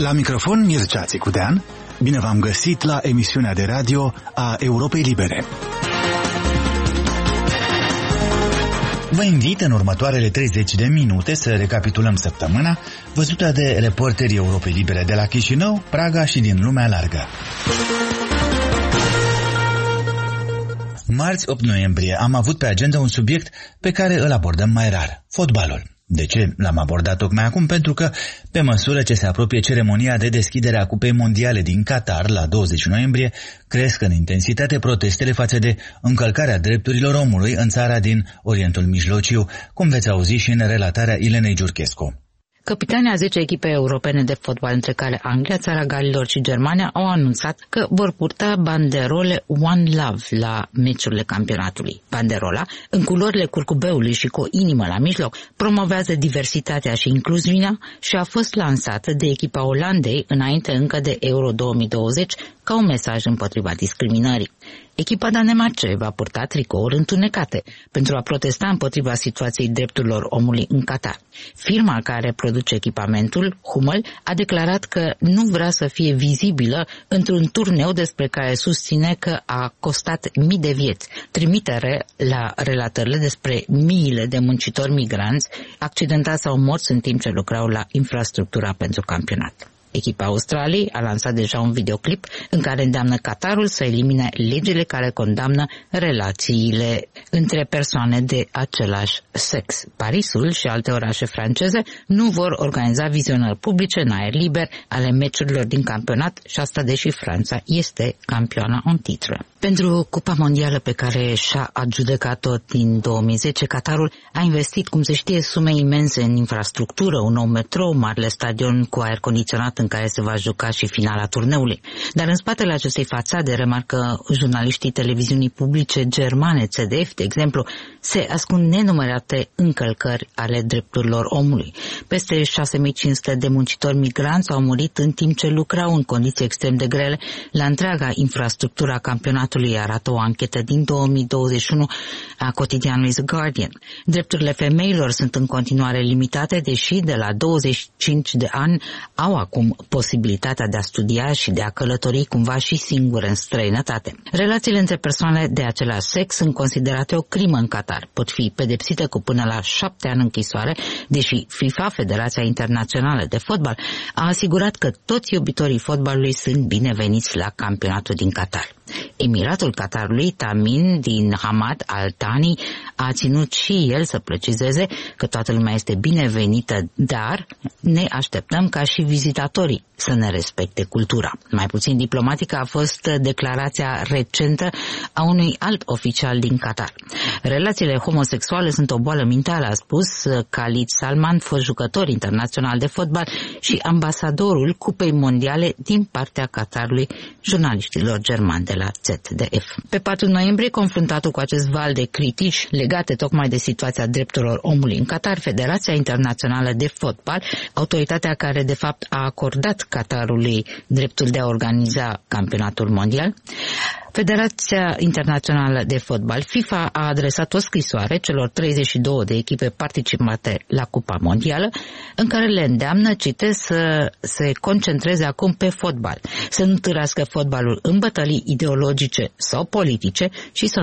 La microfon Mircea Țicudean, bine v-am găsit la emisiunea de radio a Europei Libere. Vă invit în următoarele 30 de minute să recapitulăm săptămâna văzută de reporterii Europei Libere de la Chișinău, Praga și din lumea largă. Marți 8 noiembrie am avut pe agenda un subiect pe care îl abordăm mai rar, fotbalul. De ce l-am abordat tocmai acum? Pentru că, pe măsură ce se apropie ceremonia de deschidere a Cupei Mondiale din Qatar la 20 noiembrie, cresc în intensitate protestele față de încălcarea drepturilor omului în țara din Orientul Mijlociu, cum veți auzi și în relatarea Ilenei Giurchescu. Capitanii a 10 echipe europene de fotbal, între care Anglia, Țara Galilor și Germania, au anunțat că vor purta banderole One Love la meciurile campionatului. Banderola, în culorile curcubeului și cu o inimă la mijloc, promovează diversitatea și incluziunea și a fost lansată de echipa Olandei înainte încă de Euro 2020 ca un mesaj împotriva discriminării. Echipa danemarce va purta tricouri întunecate pentru a protesta împotriva situației drepturilor omului în Qatar. Firma care produce echipamentul, Hummel, a declarat că nu vrea să fie vizibilă într-un turneu despre care susține că a costat mii de vieți, trimitere la relatările despre miile de muncitori migranți accidentați sau morți în timp ce lucrau la infrastructura pentru campionat. Echipa Australiei a lansat deja un videoclip în care îndeamnă Qatarul să elimine legile care condamnă relațiile între persoane de același sex. Parisul și alte orașe franceze nu vor organiza vizionări publice în aer liber ale meciurilor din campionat și asta deși Franța este campioana în titră. Pentru Cupa Mondială pe și-a și-a adjudecat-o din 2010, Qatarul a investit, cum se știe, sume imense în infrastructură, un nou metrou, marele stadion cu aer condiționat în care se va juca și finala turneului. Dar în spatele acestei fațade, remarcă jurnaliștii televiziunii publice germane, ZDF, de exemplu, se ascund nenumărate încălcări ale drepturilor omului. Peste 6500 de muncitori migranți au murit în timp ce lucrau în condiții extrem de grele la întreaga infrastructură a campionatului, arată o anchetă din 2021 a cotidianului The Guardian. Drepturile femeilor sunt în continuare limitate, deși de la 25 de ani au acum posibilitatea de a studia și de a călători cumva și singure în străinătate. Relațiile între persoane de același sex sunt considerate o crimă în Qatar. Pot fi pedepsite cu până la 7 ani închisoare, deși FIFA, Federația Internațională de Fotbal, a asigurat că toți iubitorii fotbalului sunt bineveniți la campionatul din Qatar. Emiratul Qatarului, Tamim bin Hamad Al Thani, a ținut și el să precizeze că toată lumea este binevenită, dar ne așteptăm ca și vizitatorii să ne respecte cultura. Mai puțin diplomatică a fost declarația recentă a unui alt oficial din Qatar. Relațiile homosexuale sunt o boală mentală, a spus Khalid Salman, fost jucător internațional de fotbal și ambasadorul Cupei Mondiale din partea Qatarului jurnaliștilor germani de la ZDF. Pe 4 noiembrie, confruntatul cu acest val de critici legate tocmai de situația drepturilor omului în Qatar, Federația Internațională de Fotbal, autoritatea care de fapt a acordat Qatarului dreptul de a organiza campionatul mondial, Federația Internațională de Fotbal, FIFA, a adresat o scrisoare celor 32 de echipe participate la Cupa Mondială, în care le îndeamnă, citez, să se concentreze acum pe fotbal, să nu târască fotbalul în bătălii ideologice sau politice și să